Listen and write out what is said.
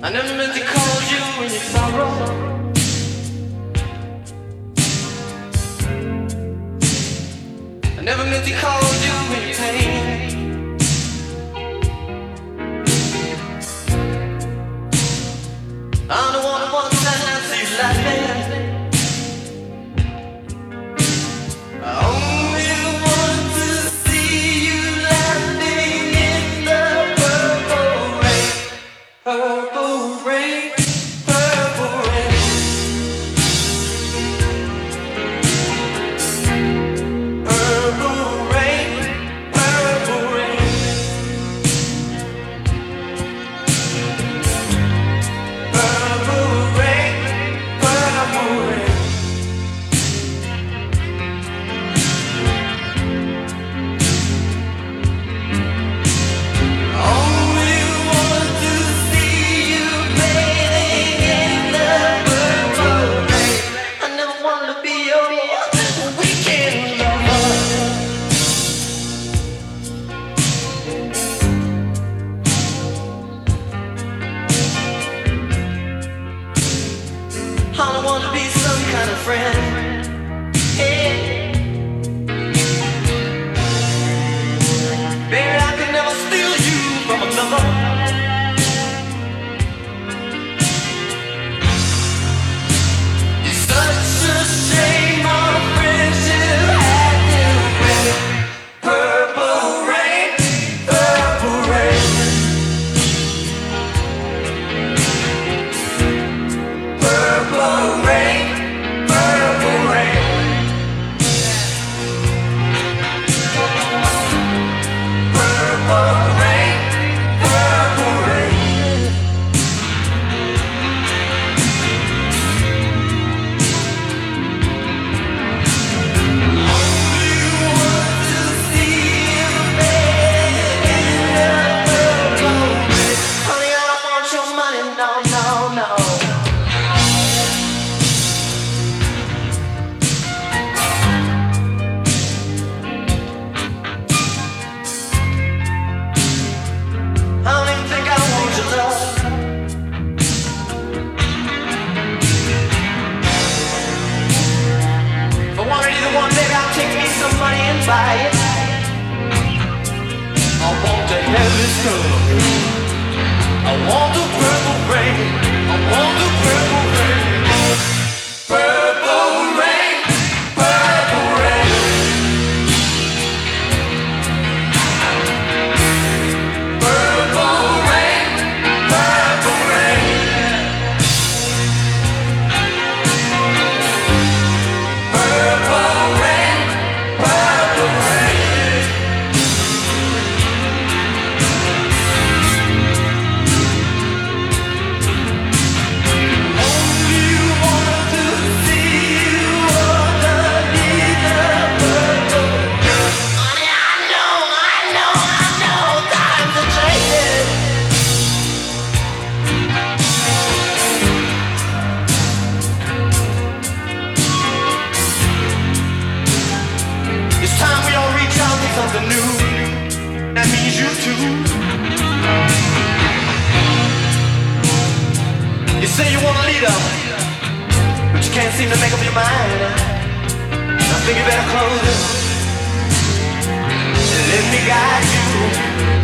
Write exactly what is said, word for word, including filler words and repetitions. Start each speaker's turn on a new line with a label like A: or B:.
A: I never meant to call you in your sorrow. I never meant to call you in your pain. I'm the one who wants to answer you laughing. I only want to see you laughing in the purple rain. Purple rain, purple rain. Purple rain, purple rain. Purple rain, purple rain. Only want to see you bathing in the purple rain. I never wanted to be your weekend lover. I don't want to be some kind of friend. Hey, baby, I could never steal you from another. It's such a shame our friendship had to end. Purple rain, purple rain. Purple rain, purple rain. Purple rain, purple rain. Only want to see you bathing in the purple rain. Honey, I don't want your money, no, no, no. I don't even think I want your love. If I wanted either one, baby, I'll take me some money and buy it. I want the heavy stuff. I want the purple rain. I want the purple rain. Purple rain, purple rain. Purple rain, purple rain. Purple rain, purple rain. Only want to see you underneath the purple. Honey, I know, I know, I know, times are changing. It's time we all reach out to something new. That means you too. You say you want a leader, but you can't seem to make up your mind. I think you better close it and let me guide you.